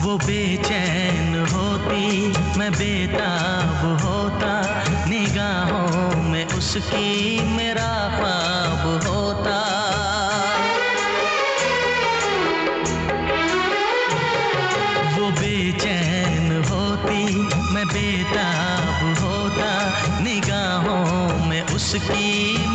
वो बेचैन होती, मैं बेताब होता, निगाहों में उसकी मेरा ख्वाब होता। वो बेचैन होती, मैं बेताब होता, निगाहों में उसकी